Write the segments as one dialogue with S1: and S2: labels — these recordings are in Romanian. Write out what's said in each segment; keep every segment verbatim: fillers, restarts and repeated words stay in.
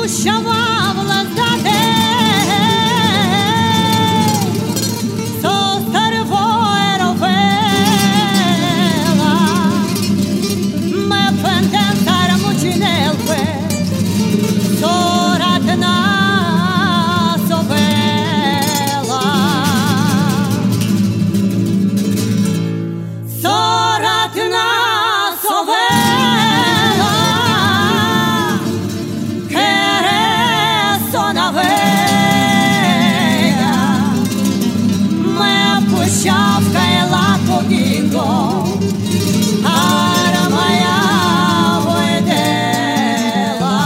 S1: pușava vlăzdate so starvo erovela me penden sar mucinelpe so ratna sovela so ratna sovela Pușavca e la copingo Ara moja vojdela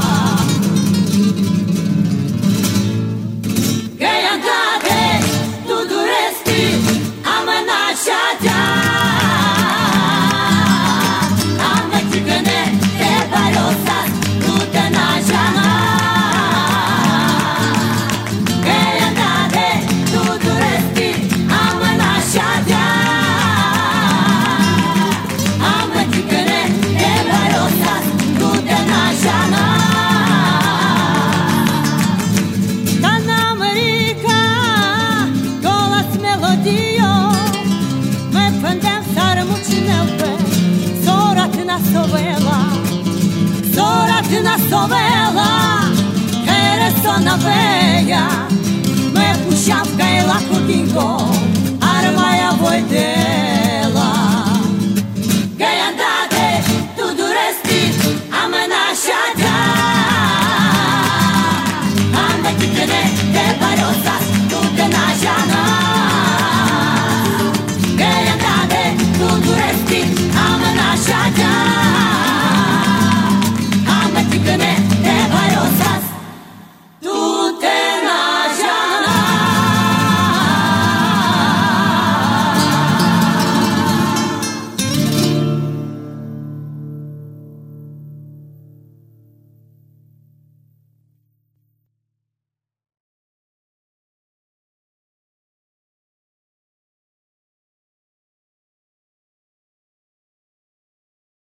S1: Che andate tu dovresti a me nasciata A me ticane te barosas tu te nasciana Che andate tu dovresti Sovela, soratna sovela, care sona veia, me pușavca e la copingo, ar mai avoi de